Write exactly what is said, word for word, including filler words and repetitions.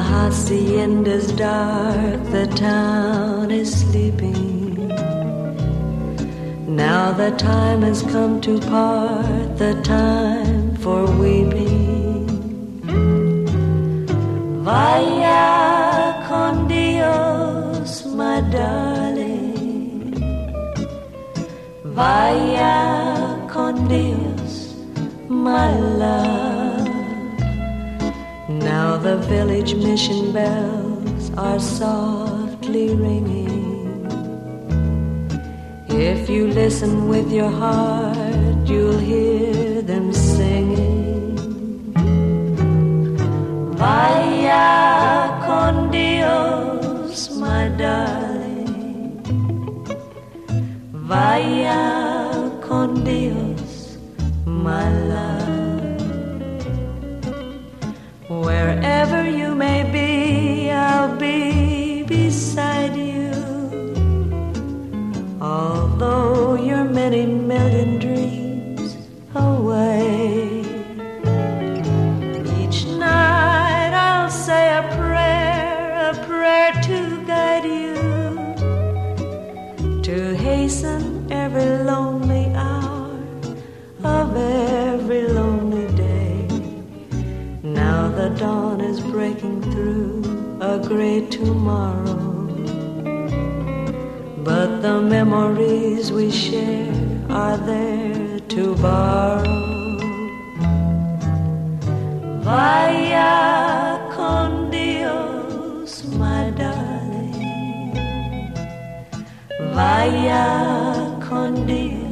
hacienda's dark, the town is sleeping. Now the time has come to part, the time for weeping. Vaya con Dios, my darling. Vaya con Dios, my love. Now the village mission bells are softly ringing. If you listen with your heart, you'll hear them singing. Vaya con Dios, my darling. Vaya con Dios, my love. Wherever you may be, I'll be beside you. Although you're many million dreams away, each night I'll say a prayer, a prayer to guide you, to hasten every lonely hour of every lonely day. Now the dawn is breaking through a great tomorrow, but the memories we share are there to borrow. Vaya con Dios, my darling. Vaya con Dios.